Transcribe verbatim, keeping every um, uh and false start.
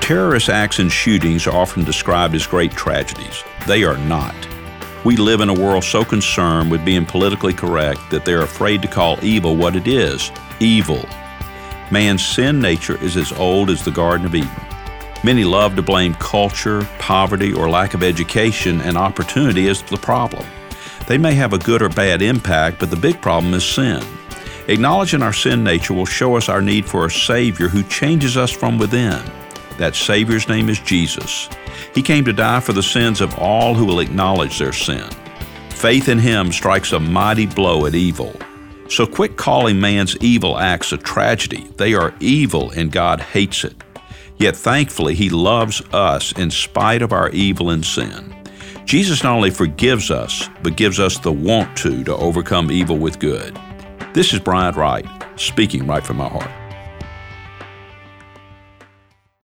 Terrorist acts and shootings are often described as great tragedies. They are not. We live in a world so concerned with being politically correct that they're afraid to call evil what it is, evil. Man's sin nature is as old as the Garden of Eden. Many love to blame culture, poverty, or lack of education and opportunity as the problem. They may have a good or bad impact, but the big problem is sin. Acknowledging our sin nature will show us our need for a Savior who changes us from within. That Savior's name is Jesus. He came to die for the sins of all who will acknowledge their sin. Faith in Him strikes a mighty blow at evil. So quit calling man's evil acts a tragedy. They are evil and God hates it. Yet thankfully, He loves us in spite of our evil and sin. Jesus not only forgives us, but gives us the want to to overcome evil with good. This is Bryant Wright, speaking right from my heart.